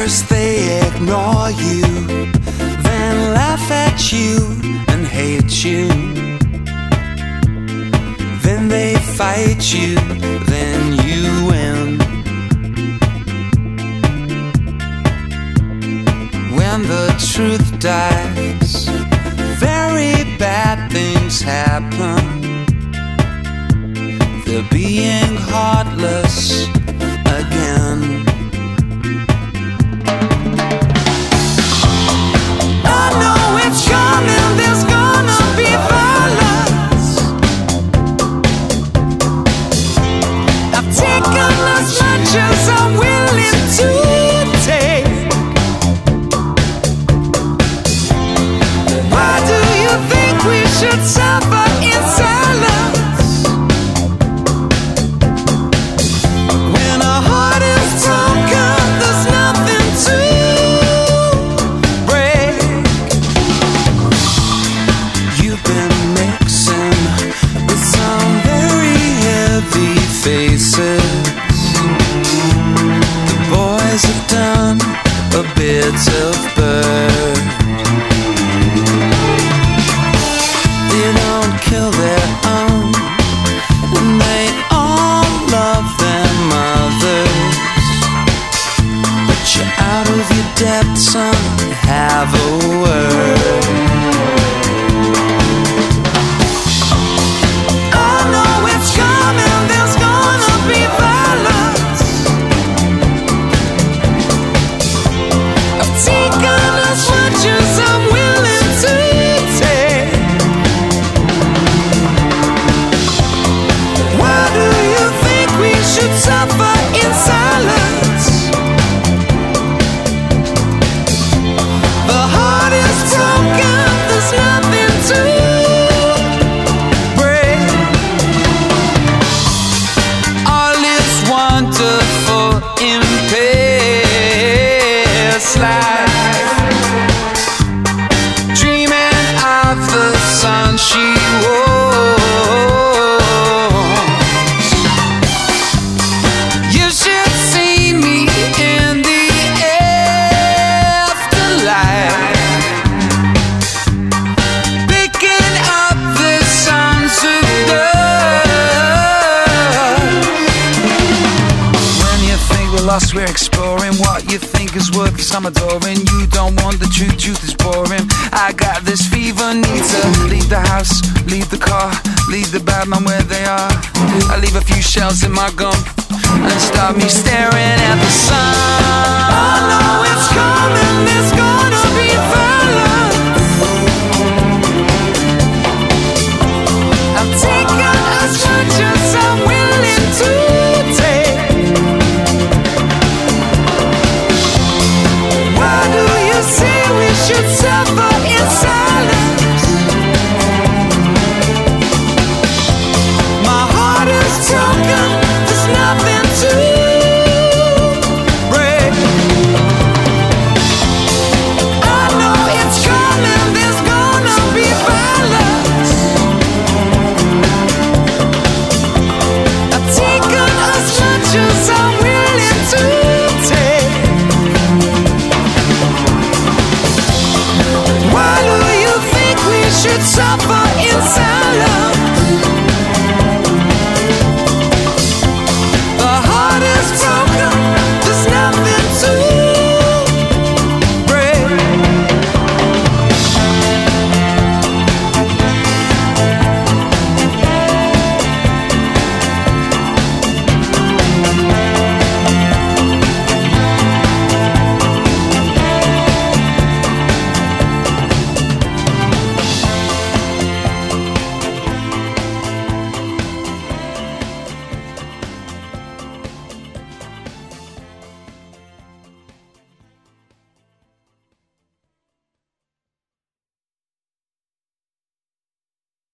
First they ignore you, then laugh at you and hate you. Then they fight you, then you win. When the truth dies, very bad things happen. They're being heartless again. I know it's coming, there's gonna be violence. I've taken as much as I'm willing to take. Why do you think we should suffer in silence? When our heart is broken, there's nothing to break. You've been mixing with some very heavy faces. The boys have done a bit of bird. They don't kill their own, and they all love their mothers. But you're out of your depth, son, have a word. I know it's coming, there's gonna be violence. I've taken as much as I'm willing to take. Why do you think we should suffer in silence? The heart is broken, there's nothing to break. All is wonderful in past life. Dreaming of the sun she was. You should see me in the afterlife, picking up the sons of dust. When you think we're lost, we're exploring what you think is worth, 'cause I'm adoring. You don't want the truth, truth is boring. I got this fever, need to leave the house, leave the car, leave the bad man where they are. I leave a few shells in my gum and start me staring at the sun.